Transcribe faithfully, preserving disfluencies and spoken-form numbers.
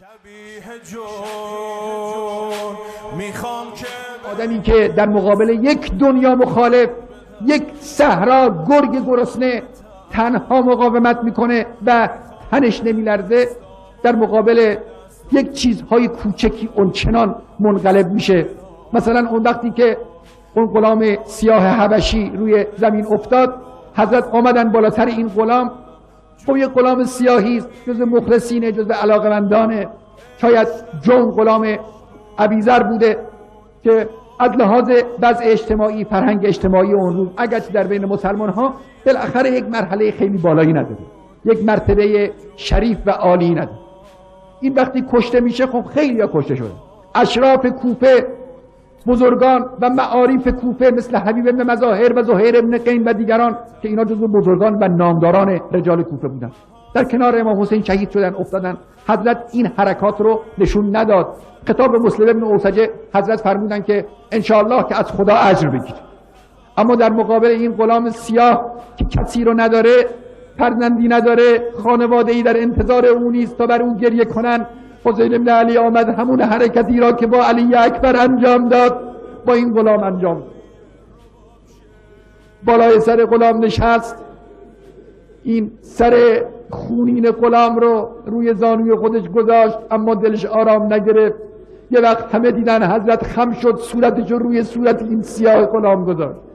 آدمی که در مقابل یک دنیا مخالف، یک صحرا گرگ گرسنه تنها مقاومت میکنه و تنش نمیلرزه، در مقابل یک چیزهای کوچکی اونچنان منقلب میشه. مثلا اون وقتی که اون غلام سیاه حبشی روی زمین افتاد، حضرت آمدن بالاتر این غلام. خب یک غلام سیاهی است، جز مخلصینه، جز علاقمندانه. شاید جون غلام ابیذر بوده که از لحاظ وضع اجتماعی، فرهنگ اجتماعی اون روز اگرچه در بین مسلمان ها بالاخره یک مرحله خیلی بالایی نداره، یک مرتبه شریف و عالی نداره. این وقتی کشته میشه، خب خیلی ها کشته شده. اشراف کوفه، بزرگان و معارف کوفه مثل حبیب بن مظاهر و زهیر بن قین و دیگران که اینا جزو بزرگان و نامداران رجال کوفه بودن، در کنار امام حسین شهید شدن، افتادن. حضرت این حرکات رو نشون نداد. خطاب مسلم بن اوسجه حضرت فرمودن که انشاءالله که از خدا اجر بگیر. اما در مقابل این غلام سیاه که کسی رو نداره، فرزندی نداره، خانواده‌ای در انتظار او نیست تا بر او گریه کنن، حسین بن علی آمد همون حرکتی را که با علی اکبر انجام داد با این غلام انجام داد. بالای سر غلام نشست، این سر خونین غلام رو روی زانوی خودش گذاشت، اما دلش آرام نگرفت. یه وقت همه دیدن حضرت خم شد، صورتش رو روی صورت این سیاه غلام گذاشت.